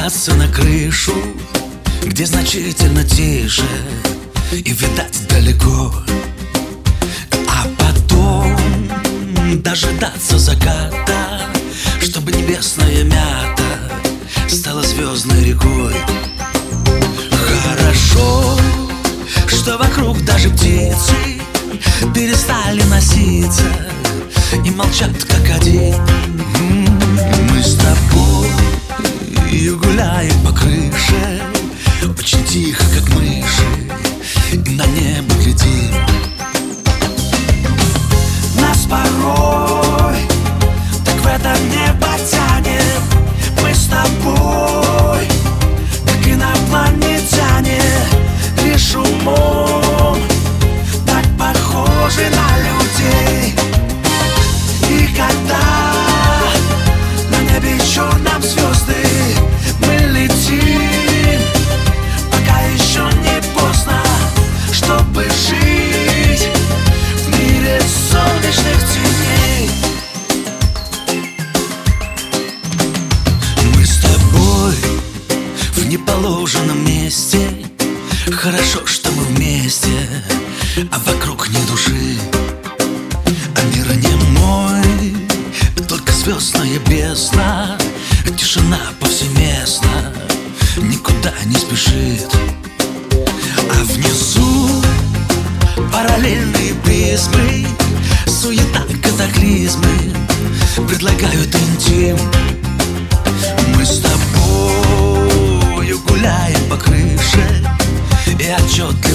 забраться на крышу, где значительно тише и видать далеко. А потом дожидаться заката, чтобы небесная мята стала звездной рекой. Хорошо, что вокруг даже птицы перестали носиться и молчат как один. Мы с тобой гуляем по крыше, очень тихо, как мыши, и на небо глядим. Нас порой так в это небо тянет. Мы с тобой, как инопланетяне, лишь умом так похожи на людей. И когда на небе черном звезды мы летим, пока еще не поздно, чтобы жить в мире солнечных теней. Мы с тобой в неположенном месте. Хорошо, что мы вместе, а вокруг ни души. А мир не мой, только звездная бездна. Тишина повсеместна, никуда не спешит. А внизу параллельные призмы, суета, катаклизмы предлагают интим. Мы с тобой гуляем по крыше, и отчет